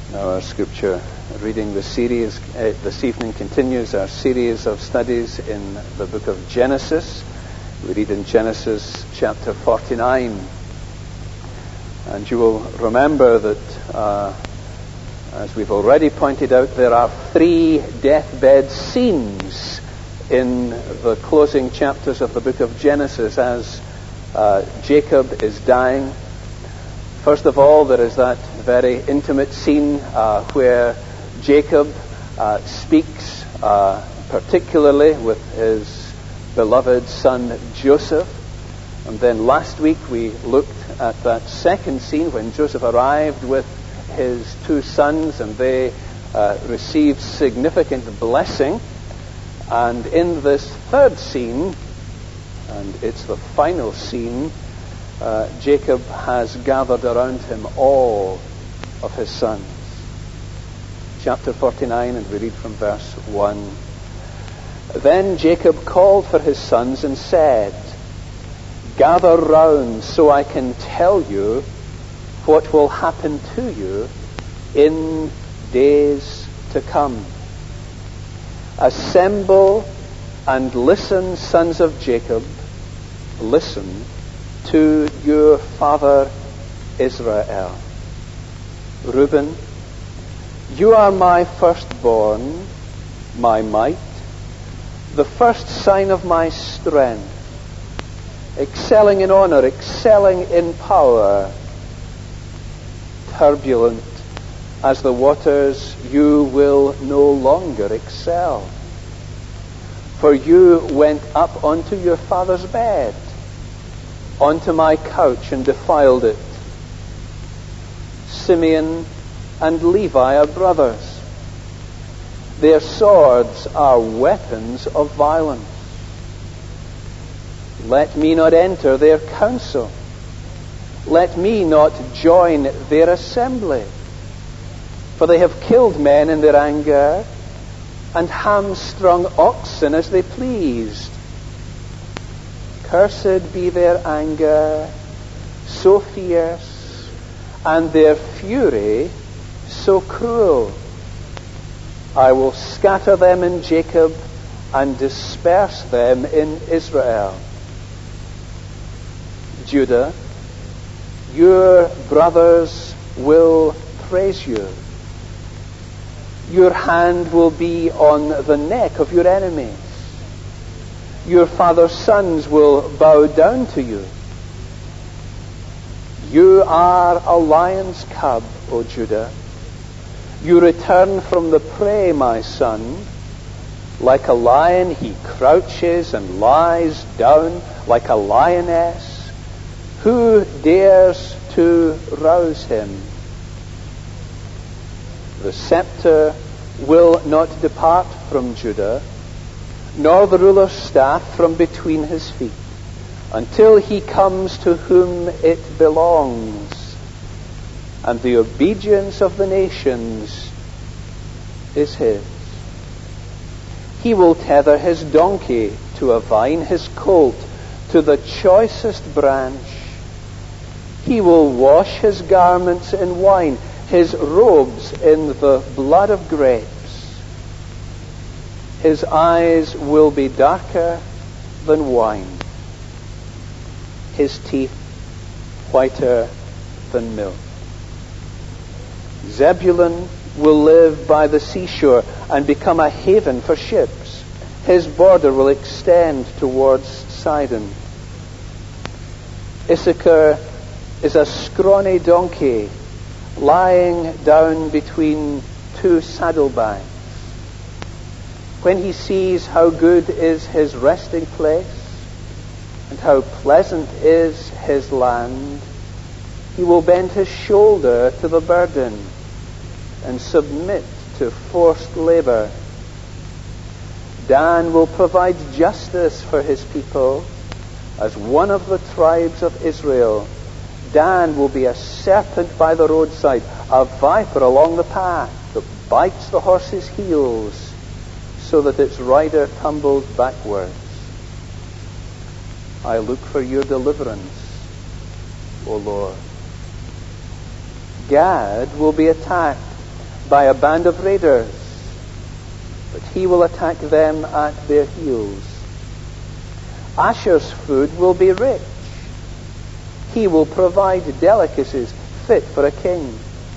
Now our scripture reading the series this evening continues our series of studies in the book of Genesis. We read in Genesis chapter 49. And you will remember that, as we've already pointed out, there are 3 deathbed scenes in the closing chapters of the book of Genesis as Jacob is dying. First of all, there is that very intimate scene where Jacob speaks particularly with his beloved son Joseph. And then last week we looked at that second scene when Joseph arrived with his 2 sons and they received significant blessing. And in this third scene, and it's the final scene, Jacob has gathered around him all of his sons. Chapter 49, and we read from verse 1. Then Jacob called for his sons and said, "Gather round so I can tell you what will happen to you in days to come. Assemble and listen, sons of Jacob, listen to your father Israel. Reuben, you are my firstborn, my might, the first sign of my strength, excelling in honor, excelling in power, turbulent as the waters, you will no longer excel. For you went up onto your father's bed, onto my couch, and defiled it. Simeon and Levi are brothers. Their swords are weapons of violence. Let me not enter their council. Let me not join their assembly. For they have killed men in their anger and hamstrung oxen as they pleased. Cursed be their anger, so fierce, and their fury so cruel. I will scatter them in Jacob and disperse them in Israel. Judah, your brothers will praise you. Your hand will be on the neck of your enemies. Your father's sons will bow down to you. You are a lion's cub, O Judah. You return from the prey, my son. Like a lion, he crouches and lies down like a lioness. Who dares to rouse him? The scepter will not depart from Judah, nor the ruler's staff from between his feet, until he comes to whom it belongs. And the obedience of the nations is his. He will tether his donkey to a vine, his colt to the choicest branch. He will wash his garments in wine, his robes in the blood of grapes. His eyes will be darker than wine, his teeth whiter than milk. Zebulun will live by the seashore and become a haven for ships. His border will extend towards Sidon. Issachar is a scrawny donkey lying down between 2 saddlebags. When he sees how good is his resting place and how pleasant is his land, he will bend his shoulder to the burden and submit to forced labor. Dan will provide justice for his people as one of the tribes of Israel. Dan will be a serpent by the roadside, a viper along the path that bites the horse's heels so that its rider tumbles backwards. I look for your deliverance, O Lord. Gad will be attacked by a band of raiders, but he will attack them at their heels. Asher's food will be rich. He will provide delicacies fit for a king.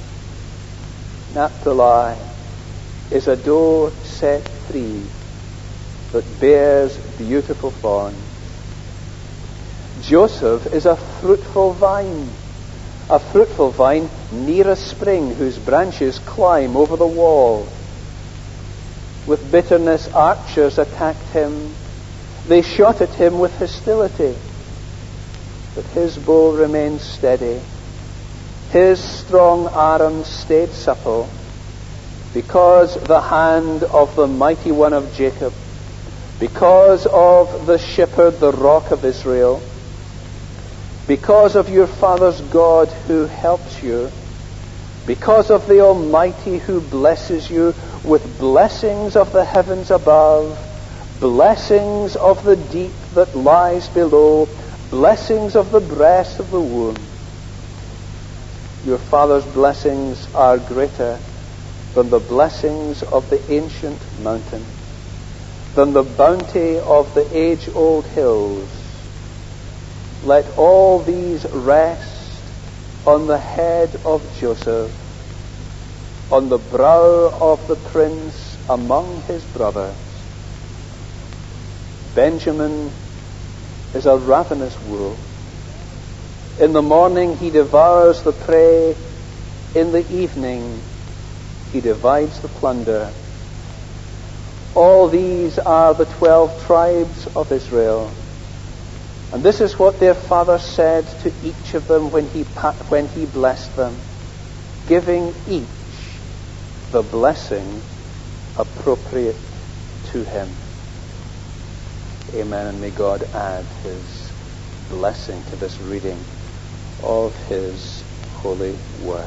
Naphtali is a doe set free, but bears beautiful thorns. Joseph is a fruitful vine near a spring whose branches climb over the wall. With bitterness archers attacked him. They shot at him with hostility, but his bow remained steady. His strong arm stayed supple, because the hand of the mighty one of Jacob, because of the shepherd, the rock of Israel, because of your father's God who helps you, because of the Almighty who blesses you with blessings of the heavens above, blessings of the deep that lies below, blessings of the breast of the womb. Your father's blessings are greater than the blessings of the ancient mountain, than the bounty of the age-old hills. Let all these rest on the head of Joseph, on the brow of the prince among his brothers. Benjamin is a ravenous wolf. In the morning he devours the prey. In the evening he divides the plunder. All these are the 12 tribes of Israel. And this is what their father said to each of them when he blessed them, giving each the blessing appropriate to him. Amen. And may God add his blessing to this reading of his holy word.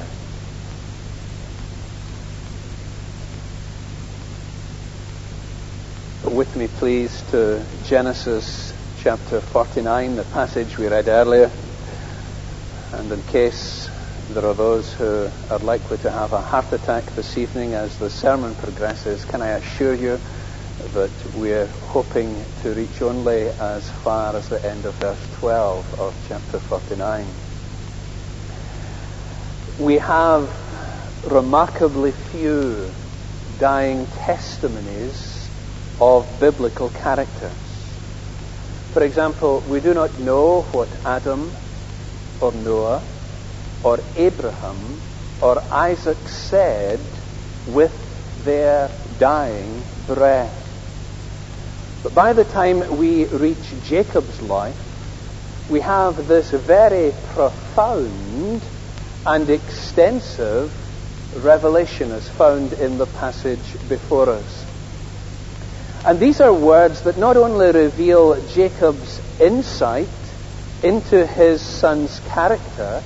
With me, please, to Genesis chapter 49, the passage we read earlier. And in case there are those who are likely to have a heart attack this evening as the sermon progresses, can I assure you that we're hoping to reach only as far as the end of verse 12 of chapter 49. We have remarkably few dying testimonies of biblical characters. For example, we do not know what Adam or Noah or Abraham or Isaac said with their dying breath. But by the time we reach Jacob's life, we have this very profound and extensive revelation as found in the passage before us. And these are words that not only reveal Jacob's insight into his son's character,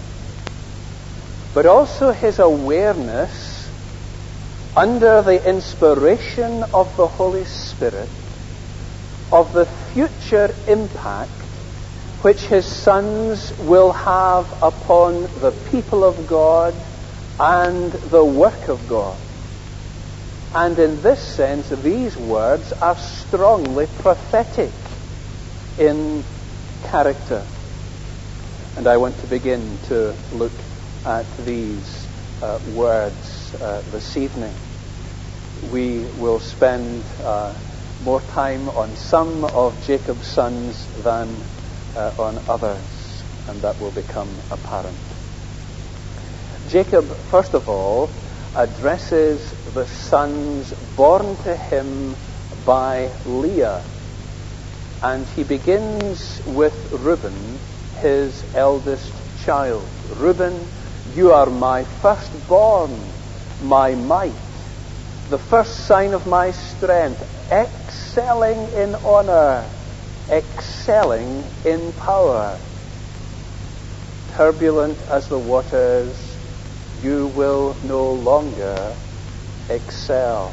but also his awareness, under the inspiration of the Holy Spirit, of the future impact which his sons will have upon the people of God and the work of God. And in this sense, these words are strongly prophetic in character. And I want to begin to look at these words this evening. We will spend more time on some of Jacob's sons than on others, and that will become apparent. Jacob, first of all, addresses the sons born to him by Leah, and he begins with Reuben, his eldest child. Reuben, you are my firstborn, my might, the first sign of my strength, excelling in honor, excelling in power. Turbulent as the waters, you will no longer excel.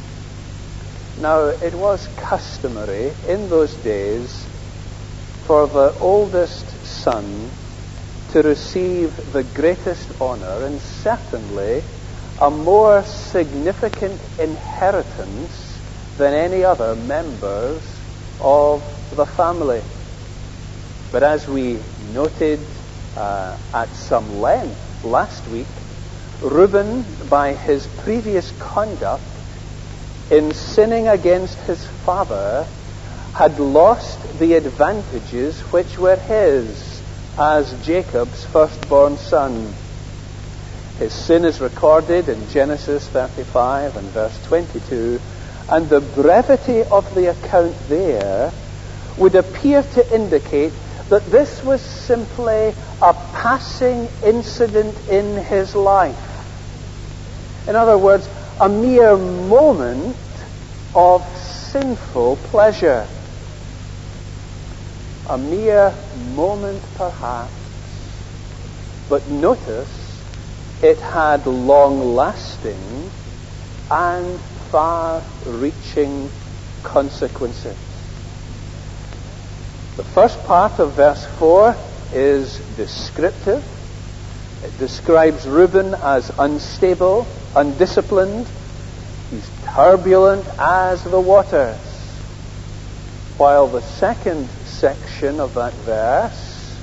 Now, it was customary in those days for the oldest son to receive the greatest honor, and certainly a more significant inheritance than any other members of the family. But as we noted at some length last week, Reuben, by his previous conduct in sinning against his father, had lost the advantages which were his as Jacob's firstborn son. His sin is recorded in Genesis 35 and verse 22, and the brevity of the account there would appear to indicate that this was simply a passing incident in his life. In other words, a mere moment of sinful pleasure. A mere moment, perhaps. But notice, it had long-lasting and far-reaching consequences. The first part of verse 4 is descriptive. It describes Reuben as unstable, undisciplined. He's turbulent as the waters. While the second section of that verse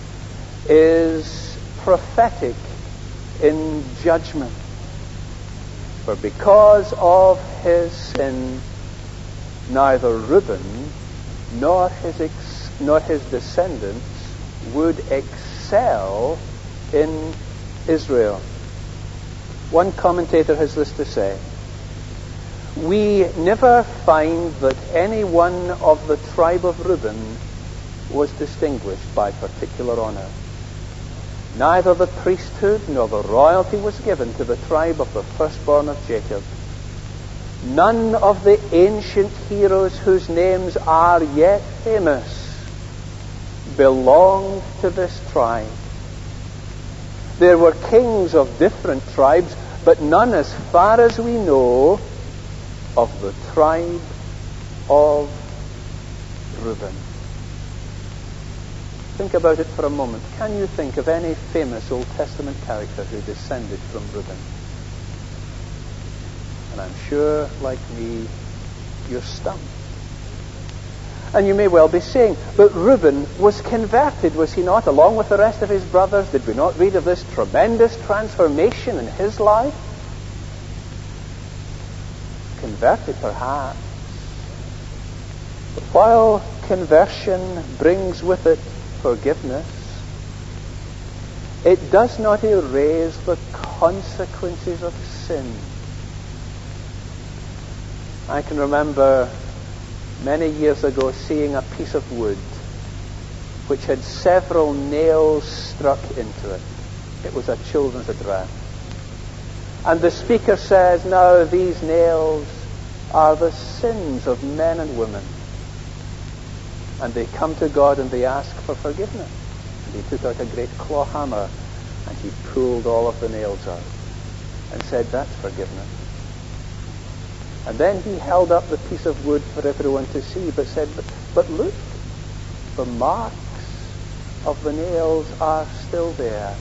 is prophetic in judgment. For because of his sin, neither Reuben nor his descendants would excel in Israel. One commentator has this to say: we never find that any one of the tribe of Reuben was distinguished by particular honor. Neither the priesthood nor the royalty was given to the tribe of the firstborn of Jacob. None of the ancient heroes whose names are yet famous belonged to this tribe. There were kings of different tribes, but none, as far as we know, of the tribe of Reuben. Think about it for a moment. Can you think of any famous Old Testament character who descended from Reuben? And I'm sure, like me, you're stumped. And you may well be saying, but Reuben was converted, was he not, along with the rest of his brothers? Did we not read of this tremendous transformation in his life? Converted, perhaps. But while conversion brings with it forgiveness, it does not erase the consequences of sin. I can remember many years ago seeing a piece of wood which had several nails struck into it. It was a children's address. And the speaker says, now these nails are the sins of men and women. And they come to God and they ask for forgiveness. And he took out a great claw hammer and he pulled all of the nails out and said, that's forgiveness. And then he held up the piece of wood for everyone to see, but said, but look, the marks of the nails are still there.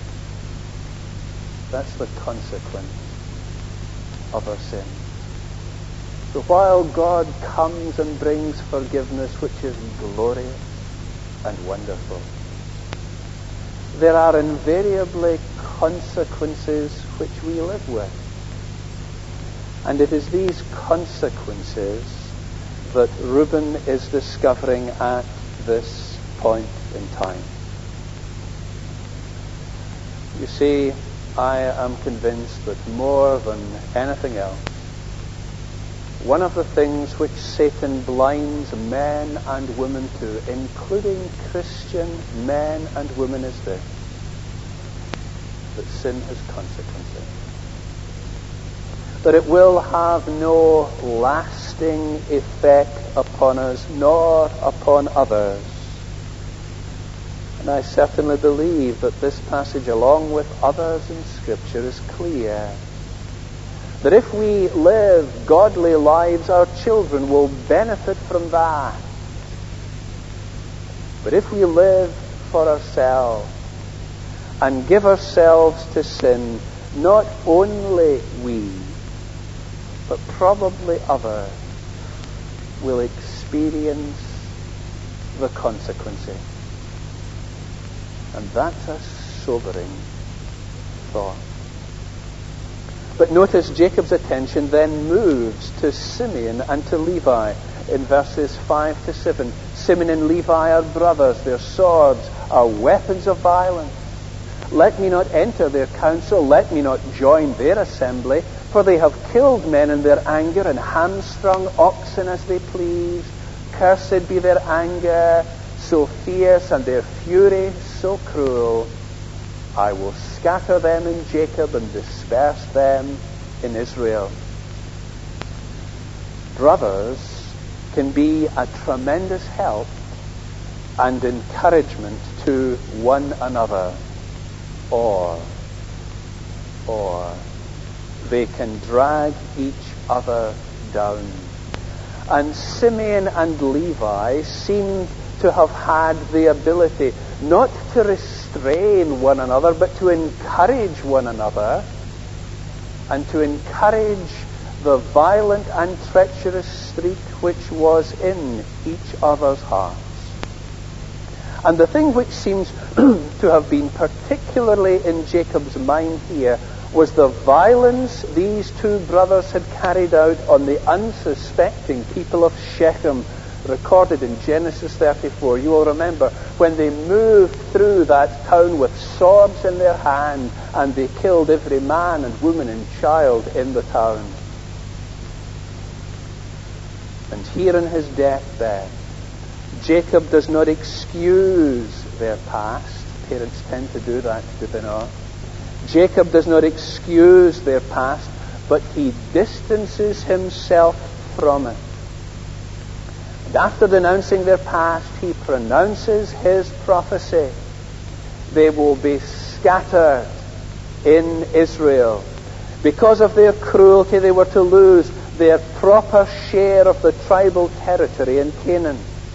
That's the consequence of our sin. So while God comes and brings forgiveness, which is glorious and wonderful, there are invariably consequences which we live with. And it is these consequences that Reuben is discovering at this point in time. You see, I am convinced that more than anything else, one of the things which Satan blinds men and women to, including Christian men and women, is this: that sin has consequences. That it will have no lasting effect upon us, nor upon others. And I certainly believe that this passage, along with others in Scripture, is clear. That if we live godly lives, our children will benefit from that. But if we live for ourselves and give ourselves to sin, not only we, but probably others will experience the consequences. And that's a sobering thought. But notice Jacob's attention then moves to Simeon and to Levi in verses 5 to 7. Simeon and Levi are brothers. Their swords are weapons of violence. Let me not enter their council. Let me not join their assembly. For they have killed men in their anger and hamstrung oxen as they please. Cursed be their anger, so fierce, and their fury so cruel. I will scatter them in Jacob and disperse them in Israel. Brothers can be a tremendous help and encouragement to one another, or they can drag each other down. And Simeon and Levi seem to have had the ability not to restrain one another, but to encourage one another, and to encourage the violent and treacherous streak which was in each other's hearts. And the thing which seems to have been particularly in Jacob's mind here was the violence these two brothers had carried out on the unsuspecting people of Shechem, recorded in Genesis 34. You will remember when they moved through that town with swords in their hand, and they killed every man and woman and child in the town. And here in his deathbed, Jacob does not excuse their past. Parents tend to do that, do they not? Jacob does not excuse their past, but he distances himself from it. And after denouncing their past, he pronounces his prophecy. They will be scattered in Israel. Because of their cruelty, they were to lose their proper share of the tribal territory in Canaan.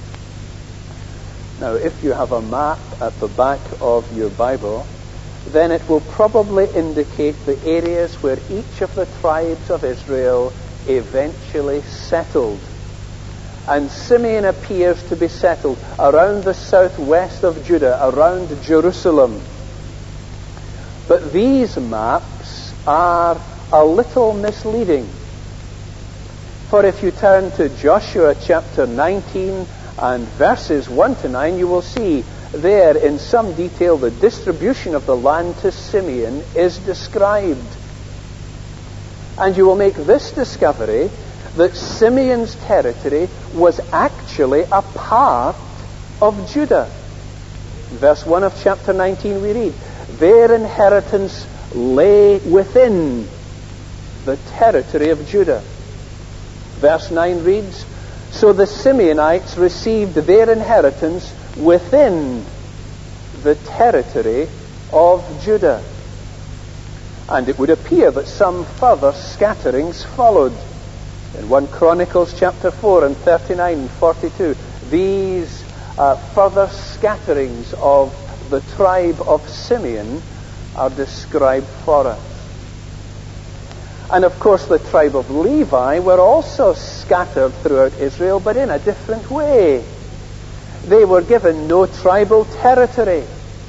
Now, if you have a map at the back of your Bible, then it will probably indicate the areas where each of the tribes of Israel eventually settled. And Simeon appears to be settled around the southwest of Judah, around Jerusalem. But these maps are a little misleading. For if you turn to Joshua chapter 19 and verses 1 to 9, you will see there in some detail the distribution of the land to Simeon is described. And you will make this discovery, that Simeon's territory was actually a part of Judah. In verse 1 of chapter 19 we read, their inheritance lay within the territory of Judah. Verse 9 reads, so the Simeonites received their inheritance within the territory of Judah. And it would appear that some further scatterings followed. In 1 Chronicles chapter 4 and 39 and 42, these further scatterings of the tribe of Simeon are described for us. And of course the tribe of Levi were also scattered throughout Israel, but in a different way. They were given no tribal territory.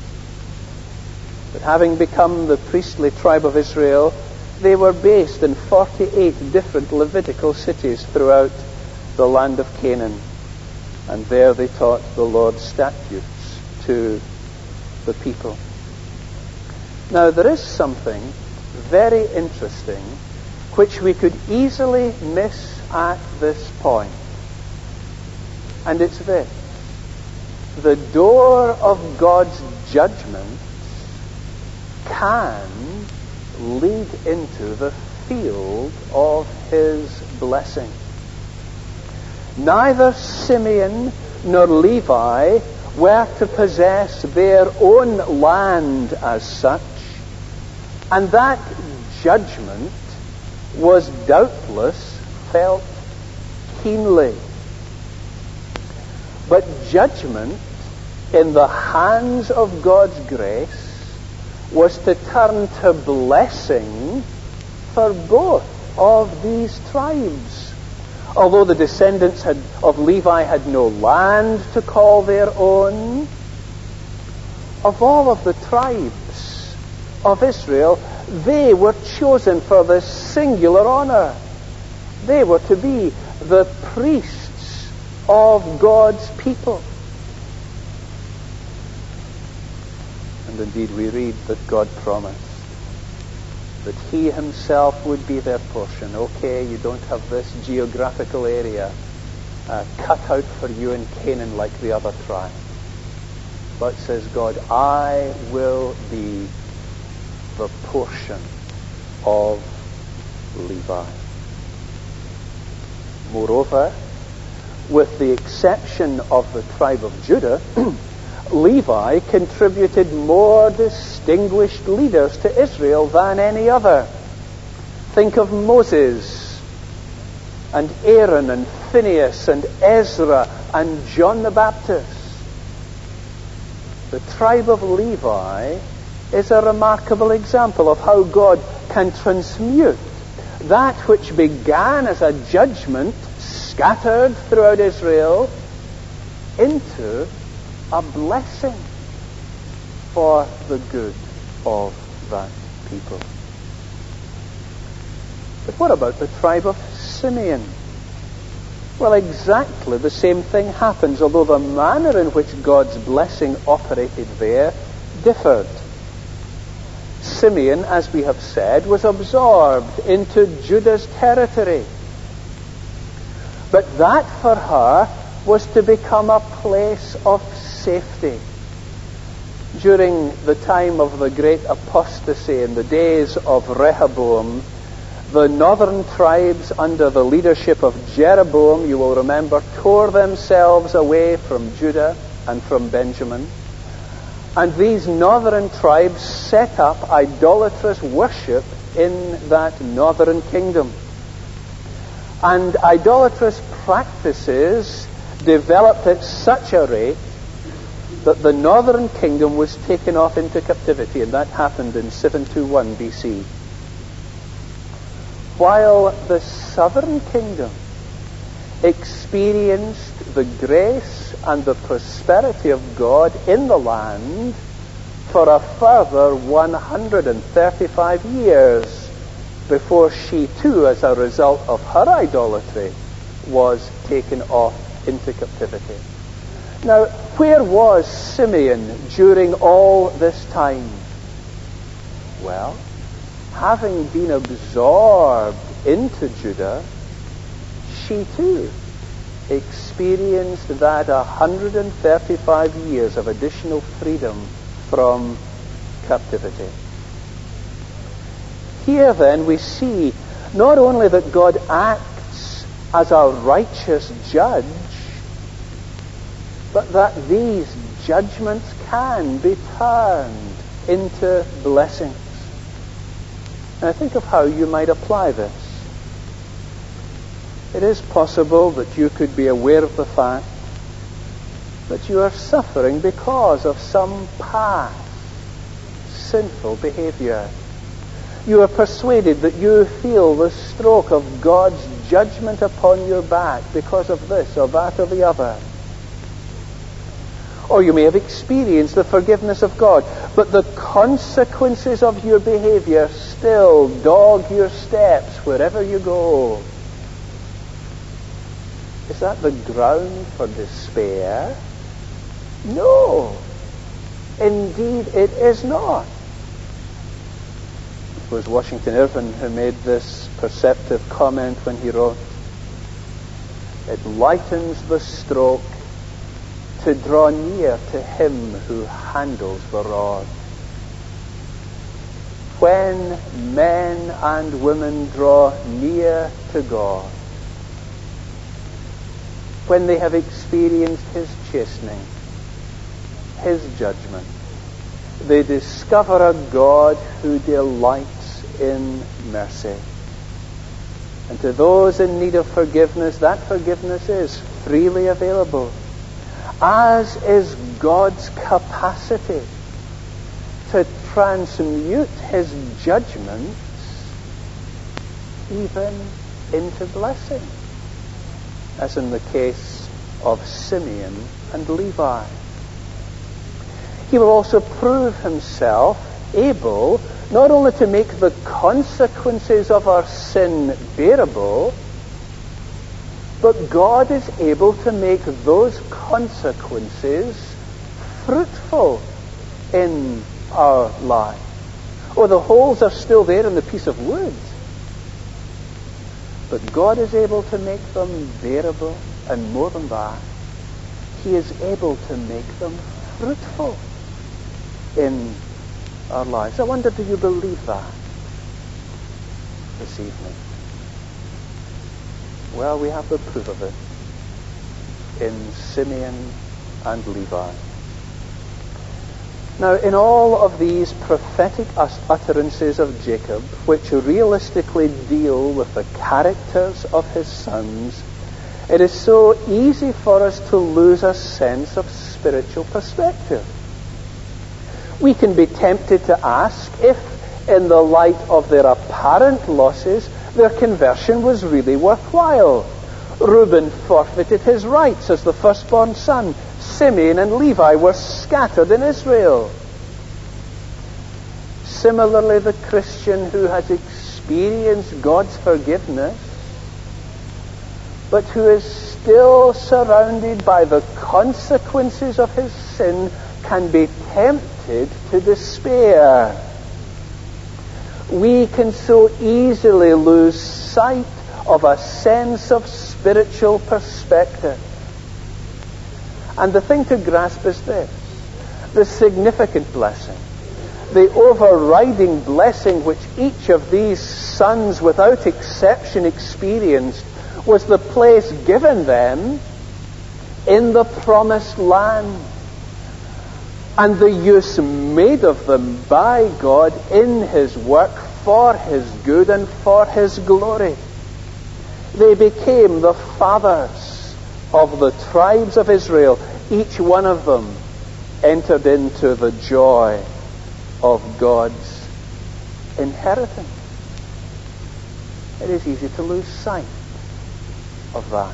But having become the priestly tribe of Israel, they were based in 48 different Levitical cities throughout the land of Canaan. And there they taught the Lord's statutes to the people. Now there is something very interesting which we could easily miss at this point. And it's this. The door of God's judgment can lead into the field of his blessing. Neither Simeon nor Levi were to possess their own land as such, and that judgment was doubtless felt keenly. But judgment in the hands of God's grace was to turn to blessing for both of these tribes. Although the descendants of Levi had no land to call their own, of all of the tribes of Israel, they were chosen for this singular honor. They were to be the priests of God's people. And indeed we read that God promised that He Himself would be their portion. Okay, you don't have this geographical area cut out for you in Canaan like the other tribes. But says God, I will be the portion of Levi. Moreover, with the exception of the tribe of Judah, Levi contributed more distinguished leaders to Israel than any other. Think of Moses and Aaron and Phinehas and Ezra and John the Baptist. The tribe of Levi is a remarkable example of how God can transmute that which began as a judgment scattered throughout Israel into a blessing for the good of that people. But what about the tribe of Simeon? Well, exactly the same thing happens, although the manner in which God's blessing operated there differed. Simeon, as we have said, was absorbed into Judah's territory. But that for her was to become a place of safety. During the time of the great apostasy in the days of Rehoboam, the northern tribes under the leadership of Jeroboam, you will remember, tore themselves away from Judah and from Benjamin. And these northern tribes set up idolatrous worship in that northern kingdom. And idolatrous practices developed at such a rate that the northern kingdom was taken off into captivity, and that happened in 721 BC. While the southern kingdom experienced the grace and the prosperity of God in the land for a further 135 years before she too, as a result of her idolatry, was taken off into captivity. Now, where was Simeon during all this time? Well, having been absorbed into Judah, she too experienced that 135 years of additional freedom from captivity. Here then we see not only that God acts as a righteous judge, but that these judgments can be turned into blessings. Now think of how you might apply this. It is possible that you could be aware of the fact that you are suffering because of some past sinful behavior. You are persuaded that you feel the stroke of God's judgment upon your back because of this or that or the other. Or you may have experienced the forgiveness of God, but the consequences of your behavior still dog your steps wherever you go. Is that the ground for despair? No. Indeed, it is not. It was Washington Irving who made this perceptive comment when he wrote, "It lightens the stroke to draw near to him who handles the rod." When men and women draw near to God, when they have experienced His chastening, His judgment, they discover a God who delights in mercy. And to those in need of forgiveness, that forgiveness is freely available, as is God's capacity to transmute his judgments even into blessing, as in the case of Simeon and Levi. He will also prove himself able not only to make the consequences of our sin bearable, but God is able to make those consequences fruitful in our lives. Oh, the holes are still there in the piece of wood, but God is able to make them bearable, and more than that, He is able to make them fruitful in our lives. I wonder, do you believe that this evening? Well, we have the proof of it in Simeon and Levi. Now, in all of these prophetic utterances of Jacob, which realistically deal with the characters of his sons, it is so easy for us to lose a sense of spiritual perspective. We can be tempted to ask if, in the light of their apparent losses, their conversion was really worthwhile. Reuben forfeited his rights as the firstborn son. Simeon and Levi were scattered in Israel. Similarly, the Christian who has experienced God's forgiveness, but who is still surrounded by the consequences of his sin, can be tempted to despair. We can so easily lose sight of a sense of spiritual perspective. And the thing to grasp is this: the significant blessing, the overriding blessing which each of these sons without exception experienced, was the place given them in the promised land, and the use made of them by God in His work for His good and for His glory. They became the fathers of the tribes of Israel. Each one of them entered into the joy of God's inheritance. It is easy to lose sight of that.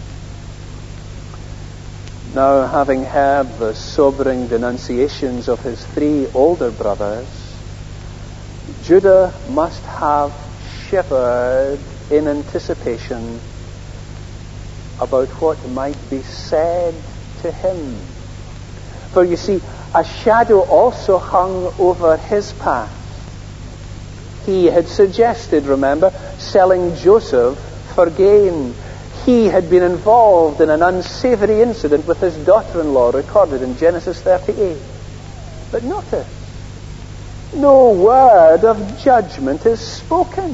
Now, having heard the sobering denunciations of his three older brothers, Judah must have shivered in anticipation about what might be said to him. For you see, a shadow also hung over his path. He had suggested, remember, selling Joseph for gain. He had been involved in an unsavory incident with his daughter-in-law recorded in Genesis 38. But notice, no word of judgment is spoken.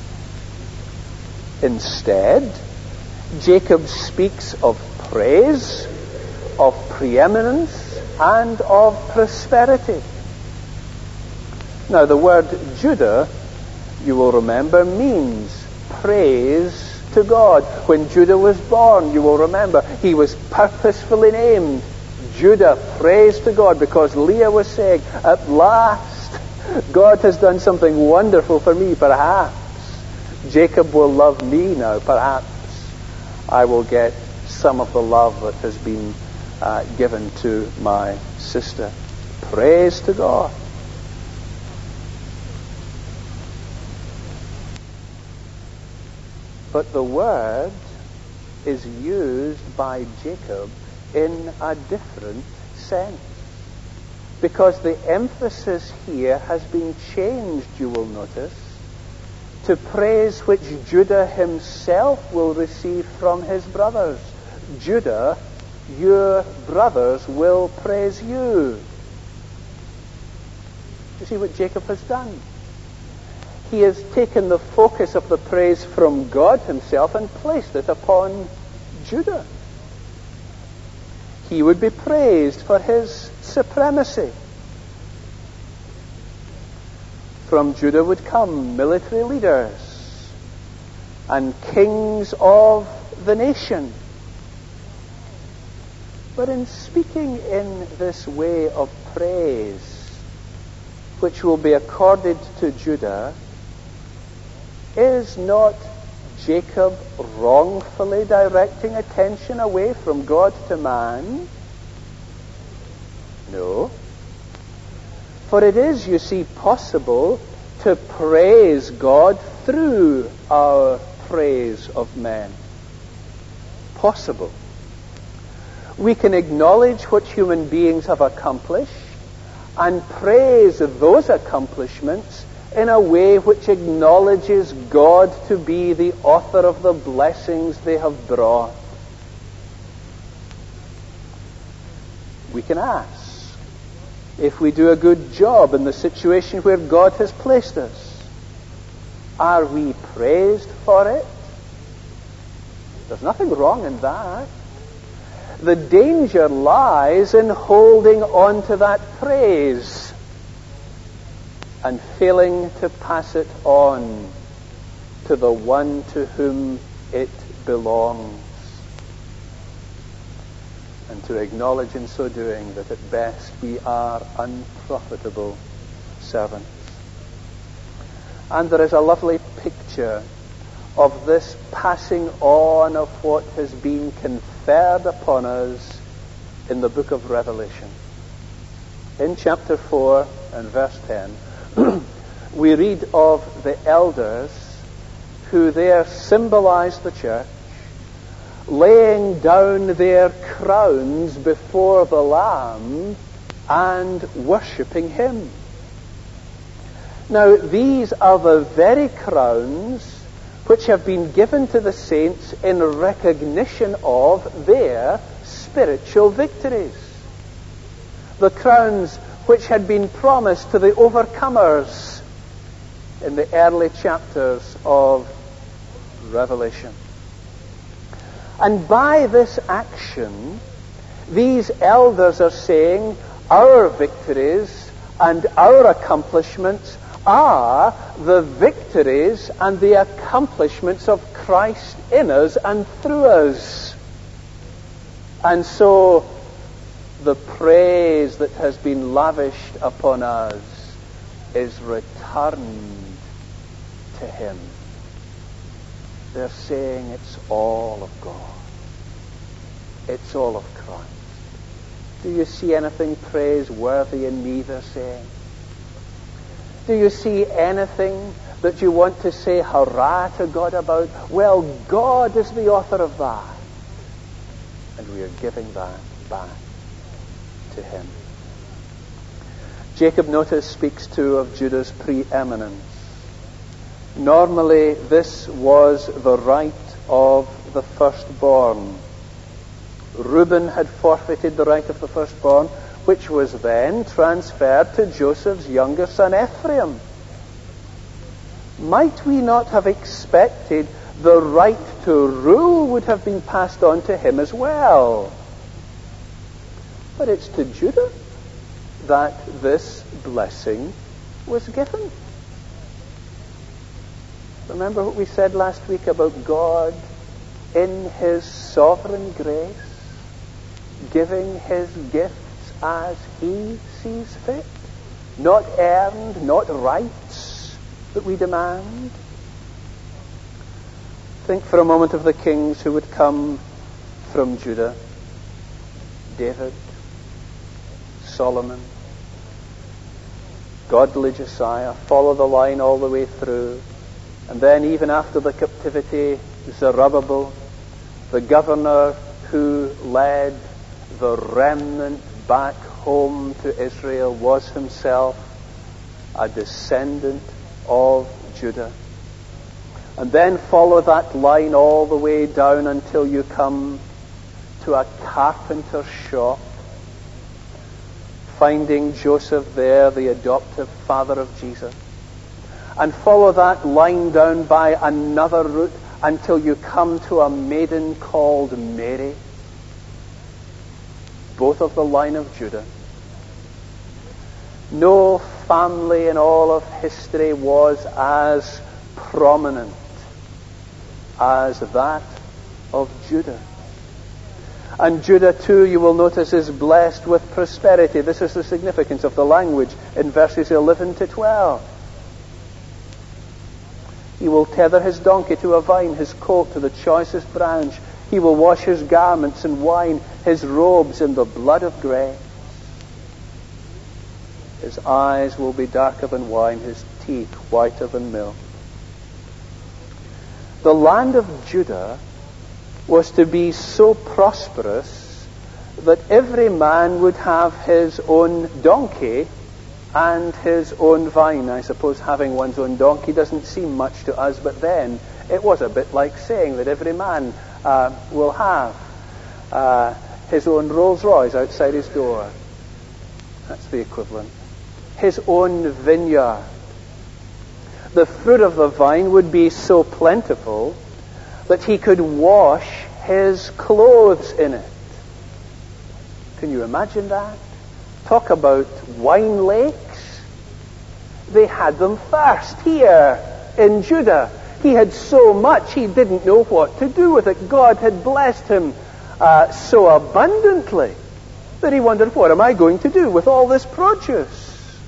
Instead, Jacob speaks of praise, of preeminence, and of prosperity. Now, the word Judah, you will remember, means praise to God. When Judah was born, you will remember, he was purposefully named Judah, praise to God, because Leah was saying, at last, God has done something wonderful for me. Perhaps Jacob will love me now. Perhaps I will get some of the love that has been given to my sister. Praise to God. But the word is used by Jacob in a different sense, because the emphasis here has been changed, you will notice, to praise which Judah himself will receive from his brothers. Judah, your brothers will praise you. You see what Jacob has done? He has taken the focus of the praise from God himself and placed it upon Judah. He would be praised for his supremacy. From Judah would come military leaders and kings of the nation. But in speaking in this way of praise, which will be accorded to Judah, is not Jacob wrongfully directing attention away from God to man? No. For it is, you see, possible to praise God through our praise of men. Possible. We can acknowledge what human beings have accomplished and praise those accomplishments in a way which acknowledges God to be the author of the blessings they have brought. We can ask if we do a good job in the situation where God has placed us. Are we praised for it? There's nothing wrong in that. The danger lies in holding on to that praise and failing to pass it on to the one to whom it belongs, and to acknowledge in so doing that at best we are unprofitable servants. And there is a lovely picture of this passing on of what has been conferred upon us in the book of Revelation. In chapter 4 and verse 10, we read of the elders who there symbolize the church, laying down their crowns before the Lamb and worshipping Him. Now, these are the very crowns which have been given to the saints in recognition of their spiritual victories. The crowns which had been promised to the overcomers in the early chapters of Revelation. And by this action, these elders are saying, our victories and our accomplishments are the victories and the accomplishments of Christ in us and through us. And so the praise that has been lavished upon us is returned to Him. They're saying it's all of God. It's all of Christ. Do you see anything praiseworthy in me, they're saying? Do you see anything that you want to say hurrah to God about? Well, God is the author of that. And we are giving that back to Him. Jacob, notice, speaks too of Judah's preeminence. Normally, this was the right of the firstborn. Reuben had forfeited the right of the firstborn, which was then transferred to Joseph's younger son Ephraim. Might we not have expected the right to rule would have been passed on to him as well? But it's to Judah that this blessing was given. Remember what we said last week about God in His sovereign grace, giving His gifts as He sees fit, not earned, not rights that we demand. Think for a moment of the kings who would come from Judah. David, Solomon, godly Josiah, follow the line all the way through. And then even after the captivity, Zerubbabel, the governor who led the remnant back home to Israel, was himself a descendant of Judah. And then follow that line all the way down until you come to a carpenter's shop, finding Joseph there, the adoptive father of Jesus. And follow that line down by another route until you come to a maiden called Mary, both of the line of Judah. No family in all of history was as prominent as that of Judah. And Judah too, you will notice, is blessed with prosperity. This is the significance of the language in verses 11 to 12. He will tether his donkey to a vine, his colt to the choicest branch. He will wash his garments in wine, his robes in the blood of grapes. His eyes will be darker than wine, his teeth whiter than milk. The land of Judah was to be so prosperous that every man would have his own donkey and his own vine. I suppose having one's own donkey doesn't seem much to us, but then it was a bit like saying that every man will have his own Rolls Royce outside his door. That's the equivalent. His own vineyard. The fruit of the vine would be so plentiful that he could wash his clothes in it. Can you imagine that? Talk about wine lakes. They had them first here in Judah. He had so much he didn't know what to do with it. God had blessed him so abundantly that he wondered, what am I going to do with all this produce?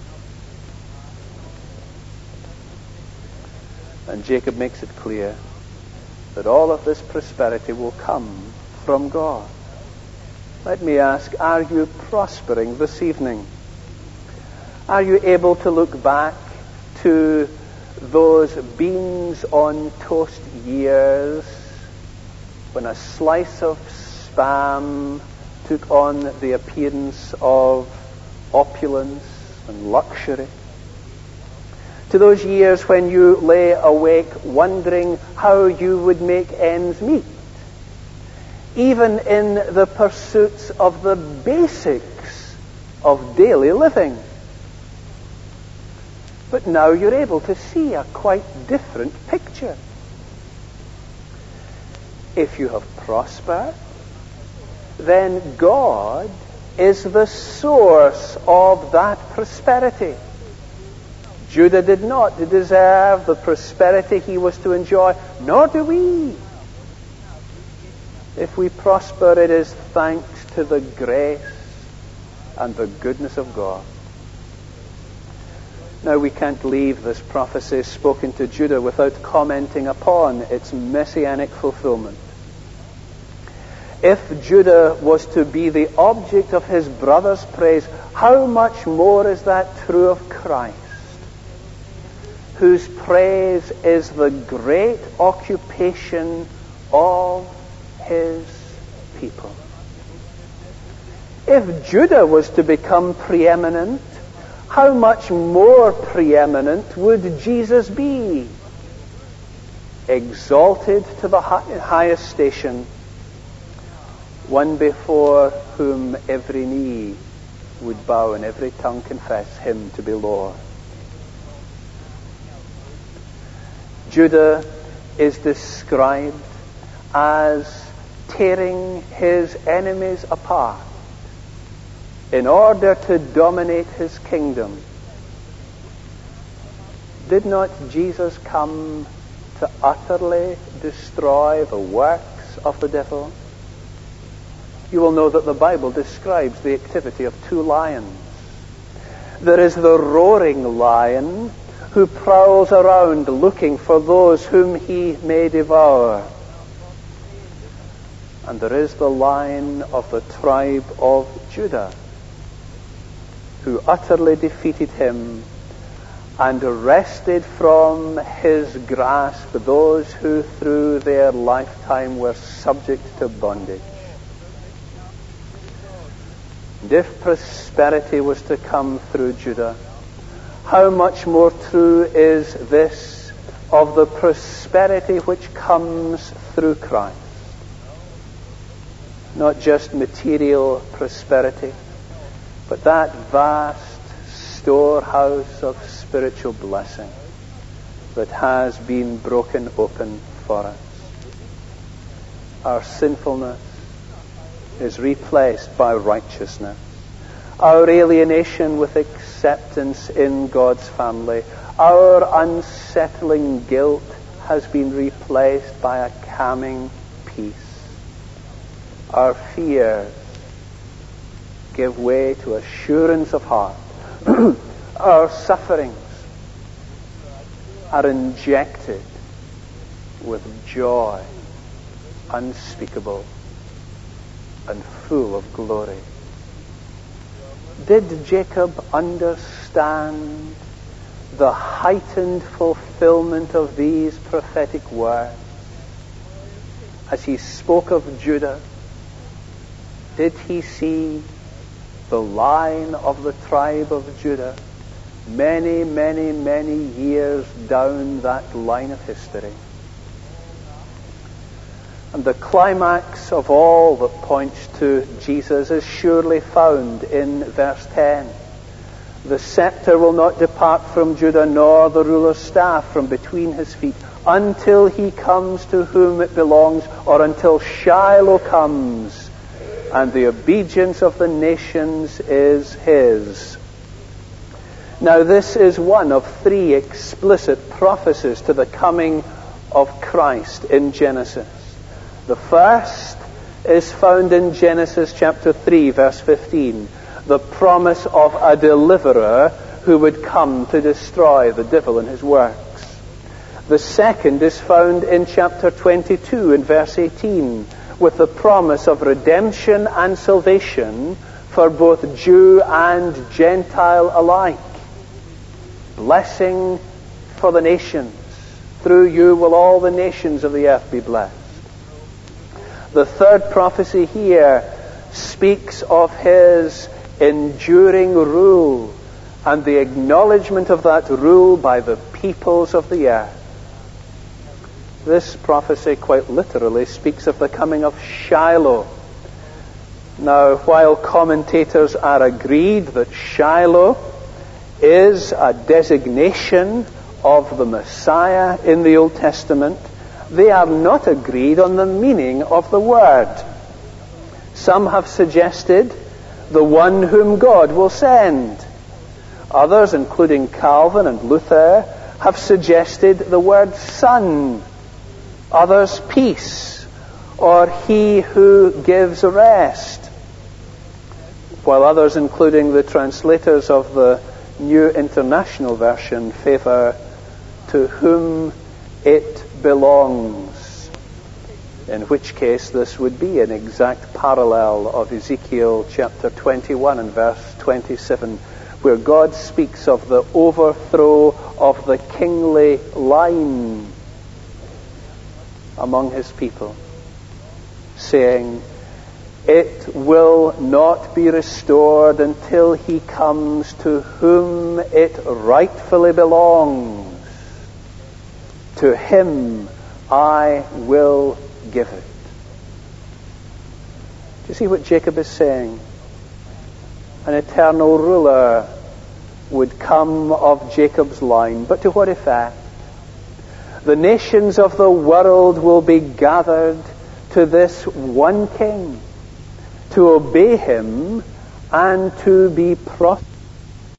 And Jacob makes it clear that all of this prosperity will come from God. Let me ask, are you prospering this evening? Are you able to look back to those beans on toast years when a slice of Spam took on the appearance of opulence and luxury? To those years when you lay awake wondering how you would make ends meet, even in the pursuits of the basics of daily living. But now you're able to see a quite different picture. If you have prospered, then God is the source of that prosperity. Judah did not deserve the prosperity he was to enjoy, nor do we. If we prosper, it is thanks to the grace and the goodness of God. Now, we can't leave this prophecy spoken to Judah without commenting upon its messianic fulfillment. If Judah was to be the object of his brother's praise, how much more is that true of Christ, whose praise is the great occupation of his people. If Judah was to become preeminent, how much more preeminent would Jesus be? Exalted to the highest station, one before whom every knee would bow and every tongue confess him to be Lord. Judah is described as tearing his enemies apart in order to dominate his kingdom. Did not Jesus come to utterly destroy the works of the devil? You will know that the Bible describes the activity of two lions. There is the roaring lion who prowls around looking for those whom he may devour. And there is the Lion of the tribe of Judah, who utterly defeated him and wrested from his grasp those who through their lifetime were subject to bondage. And if prosperity was to come through Judah, how much more true is this of the prosperity which comes through Christ? Not just material prosperity, but that vast storehouse of spiritual blessing that has been broken open for us. Our sinfulness is replaced by righteousness. Our alienation with acceptance in God's family, our unsettling guilt has been replaced by a calming peace. our fears give way to assurance of heart. Our sufferings are injected with joy unspeakable and full of glory. Did Jacob understand the heightened fulfillment of these prophetic words as he spoke of Judah? Did he see the line of the tribe of Judah many, many, many years down that line of history? And the climax of all that points to Jesus is surely found in verse 10. The scepter will not depart from Judah, nor the ruler's staff from between his feet, until he comes to whom it belongs, or until Shiloh comes, and the obedience of the nations is his. Now this is one of three explicit prophecies to the coming of Christ in Genesis. The first is found in Genesis chapter 3, verse 15. The promise of a deliverer who would come to destroy the devil and his works. The second is found in chapter 22 in verse 18, with the promise of redemption and salvation for both Jew and Gentile alike. Blessing for the nations. Through you will all the nations of the earth be blessed. The third prophecy here speaks of his enduring rule and the acknowledgement of that rule by the peoples of the earth. This prophecy quite literally speaks of the coming of Shiloh. Now, while commentators are agreed that Shiloh is a designation of the Messiah in the Old Testament, they are not agreed on the meaning of the word. Some have suggested the one whom God will send. Others, including Calvin and Luther, have suggested the word son. Others, peace, or he who gives rest. While others, including the translators of the New International Version, favor to whom it belongs, in which case this would be an exact parallel of Ezekiel chapter 21 and verse 27, where God speaks of the overthrow of the kingly line among his people, saying, it will not be restored until he comes to whom it rightfully belongs. To him I will give it. Do you see what Jacob is saying? An eternal ruler would come of Jacob's line, but to what effect? The nations of the world will be gathered to this one king, to obey him and to be prosperous.